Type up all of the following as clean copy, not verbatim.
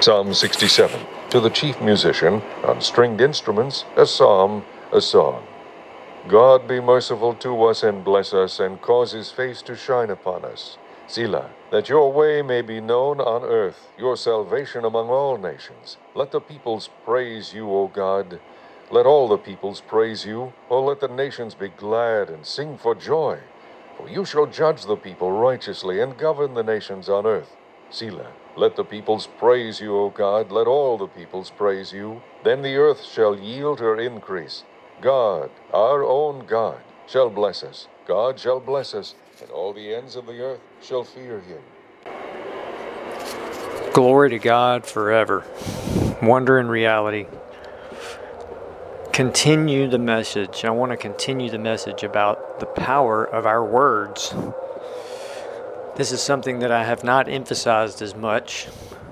Psalm 67. To the chief musician, on stringed instruments, a psalm, a song. God be merciful to us and bless us, and cause his face to shine upon us. Selah, that your way may be known on earth, your salvation among all nations. Let the peoples praise you, O God. Let all the peoples praise you. O let the nations be glad and sing for joy. For you shall judge the people righteously and govern the nations on earth. Selah. Let the peoples praise you, O God. Let all the peoples praise you. Then the earth shall yield her increase. God, our own God, shall bless us. God shall bless us, and all the ends of the earth shall fear him. Glory to God forever. Wonder and reality. Continue the message. I want to continue the message about the power of our words. This is something that I have not emphasized as much.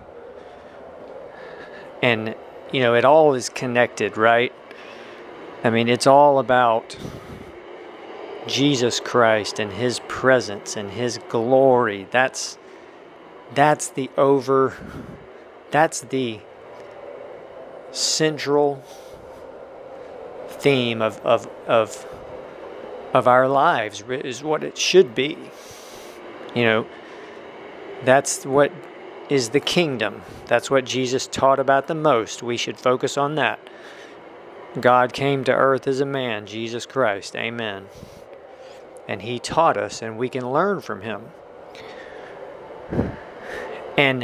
And, it all is connected, right? I mean, it's all about Jesus Christ and his presence and his glory. That's the central theme of our lives, is what it should be. That's what is the kingdom. That's what Jesus taught about the most. We should focus on that. God came to earth as a man, Jesus Christ. Amen. And he taught us, and we can learn from him. And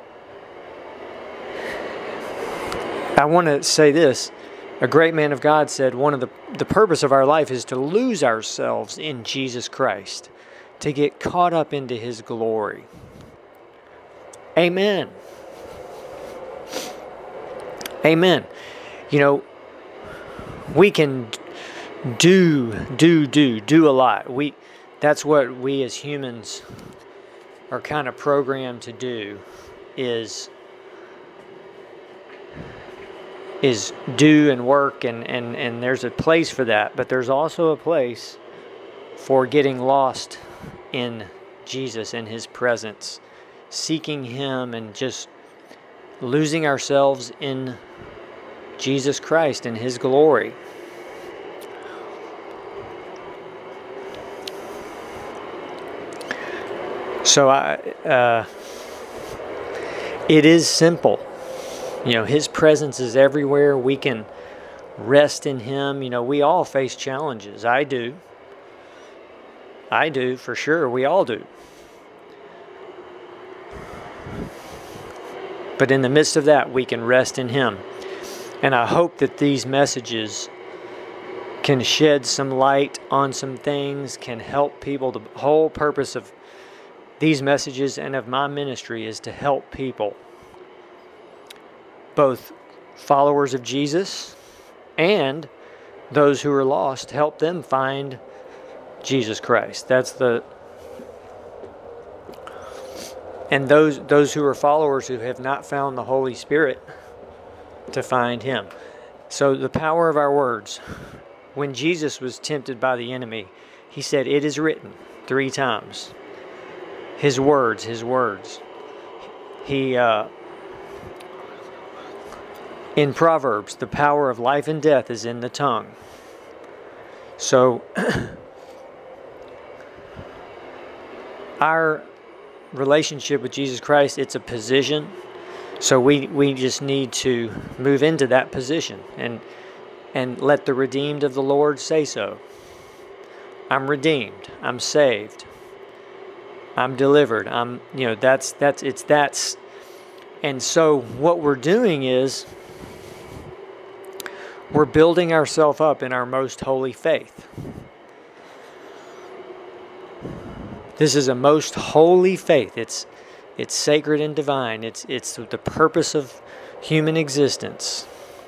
I want to say this. A great man of God said one of the purpose of our life is to lose ourselves in Jesus Christ, to get caught up into his glory. Amen. Amen. We can do a lot. That's what we as humans are kind of programmed to do, is do and work, and there's a place for that, but there's also a place for getting lost in Jesus and his presence, seeking him and just losing ourselves in Jesus Christ and his glory. So it is simple. His presence is everywhere. We can rest in him. We all face challenges. I do, for sure. We all do. But in the midst of that, we can rest in him. And I hope that these messages can shed some light on some things, can help people. The whole purpose of these messages and of my ministry is to help people, both followers of Jesus and those who are lost, help them find Jesus Christ. And those who are followers who have not found the Holy Spirit, to find him. So the power of our words. When Jesus was tempted by the enemy, he said, "It is written," 3 times. His words. He in Proverbs, the power of life and death is in the tongue. So our relationship with Jesus Christ, it's a position. So we just need to move into that position and let the redeemed of the Lord say so. I'm redeemed. I'm saved. I'm delivered. That's. And so what we're doing is we're building ourselves up in our most holy faith. This is a most holy faith. It's sacred and divine. It's the purpose of human existence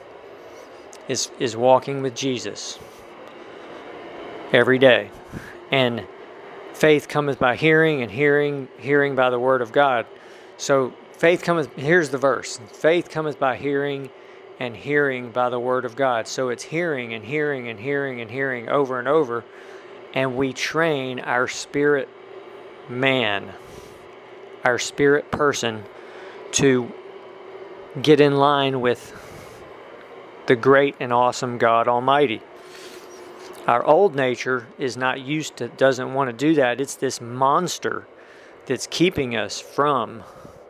is walking with Jesus every day. And faith cometh by hearing, and hearing by the word of God. So here's the verse. Faith cometh by hearing, and hearing by the word of God. So it's hearing and hearing and hearing and hearing over and over. And we train our spirit man, our spirit person, to get in line with the great and awesome God Almighty. Our old nature is not used to, doesn't want to do that. It's this monster that's keeping us from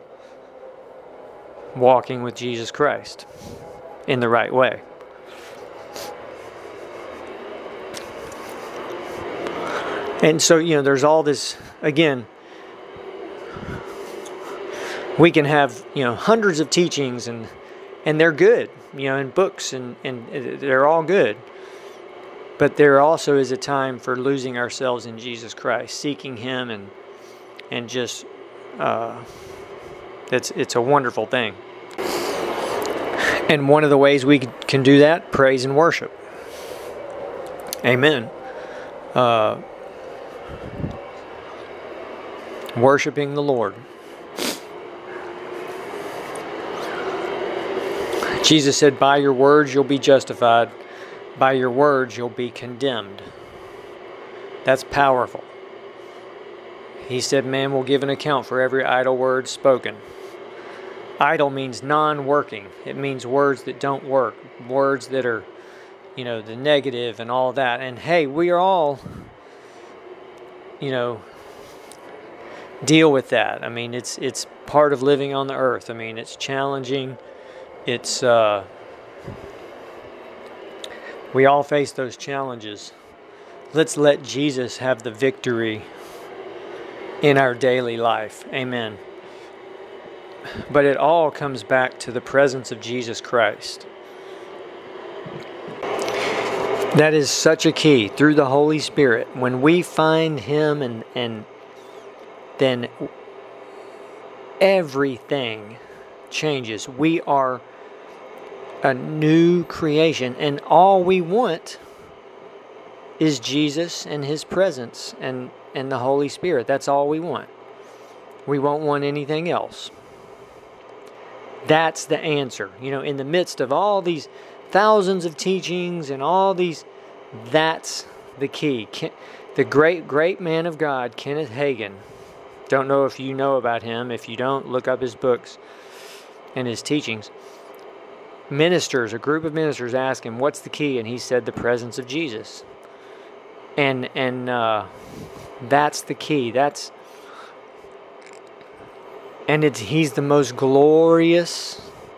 walking with Jesus Christ in the right way. And so, there's all this, again, we can have, hundreds of teachings and they're good, in books and they're all good. But there also is a time for losing ourselves in Jesus Christ, seeking Him and just, it's a wonderful thing. And one of the ways we can do that, praise and worship. Amen. Worshiping the Lord. Jesus said, by your words you'll be justified. By your words you'll be condemned. That's powerful. He said, man will give an account for every idle word spoken. Idle means non-working. It means words that don't work. Words that are, the negative and all that. And hey, we are all, deal with that. I mean, it's part of living on the earth. I mean, it's challenging. It's, we all face those challenges. Let's let Jesus have the victory in our daily life. Amen. But it all comes back to the presence of Jesus Christ. That is such a key through the Holy Spirit. When we find Him and then everything changes. We are a new creation, and all we want is Jesus and His presence and the Holy Spirit. That's all we want. We won't want anything else. That's the answer. In the midst of all these thousands of teachings and all these, that's the key. The great man of God, Kenneth Hagin, don't know if you know about him. If you don't, look up his books and his teachings. A group of ministers asked him, what's the key? And he said, the presence of Jesus. And that's the key. He's the most glorious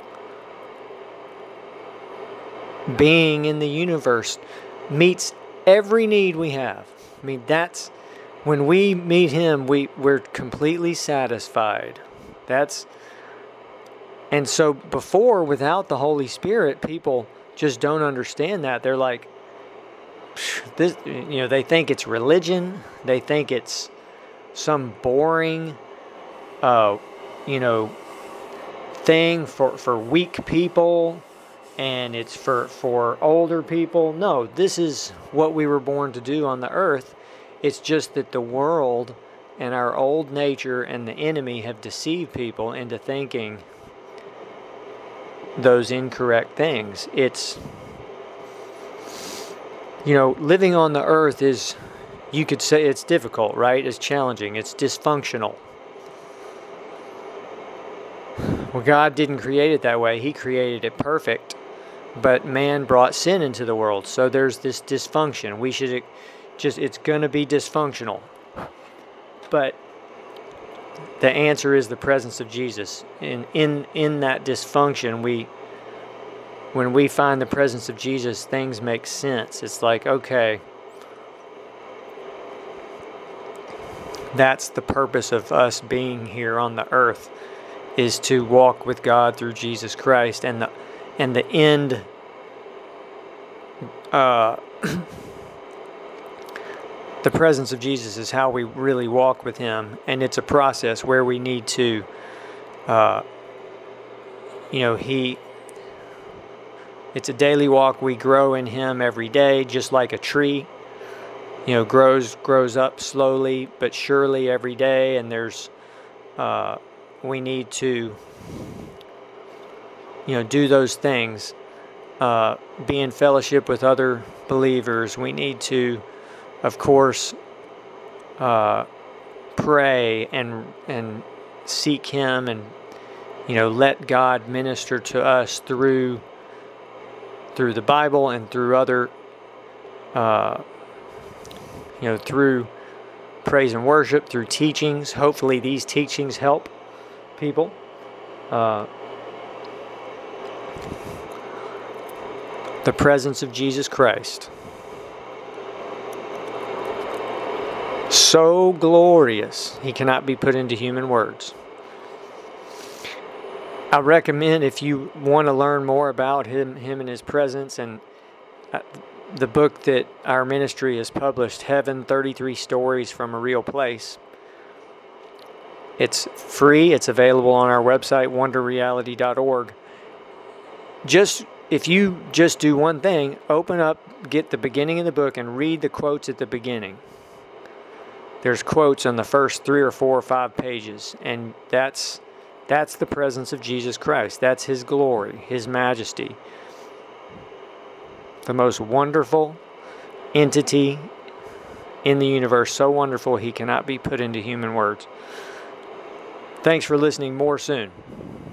being in the universe. Meets every need we have. I mean, that's when we meet Him, we're completely satisfied. And so before, without the Holy Spirit, people just don't understand that. They're like, this, they think it's religion. They think it's some boring, thing for weak people, and it's for older people. No, this is what we were born to do on the earth. It's just that the world and our old nature and the enemy have deceived people into thinking those incorrect things. It's, living on the earth is, you could say it's difficult, right? It's challenging. It's dysfunctional. Well, God didn't create it that way. He created it perfect. But man brought sin into the world. So there's this dysfunction. It's going to be dysfunctional. But the answer is the presence of Jesus. In that dysfunction, when we find the presence of Jesus, things make sense. It's like, okay, that's the purpose of us being here on the earth, is to walk with God through Jesus Christ, and the end. The presence of Jesus is how we really walk with Him, and it's a process where we need to, it's a daily walk. We grow in Him every day, just like a tree, grows up slowly but surely every day, and we need to, do those things, be in fellowship with other believers. We need to, of course, pray and seek Him let God minister to us through the Bible and through other, through praise and worship, through teachings. Hopefully these teachings help people. The presence of Jesus Christ. So glorious, he cannot be put into human words. I recommend, if you want to learn more about him and his presence, and the book that our ministry has published, Heaven, 33 Stories from a Real Place. It's free. It's available on our website, wonderreality.org. If you just do one thing, open up, get the beginning of the book, and read the quotes at the beginning. There's quotes on the first 3 or 4 or 5 pages, and that's the presence of Jesus Christ. That's his glory, his majesty. The most wonderful entity in the universe, so wonderful he cannot be put into human words. Thanks for listening. More soon.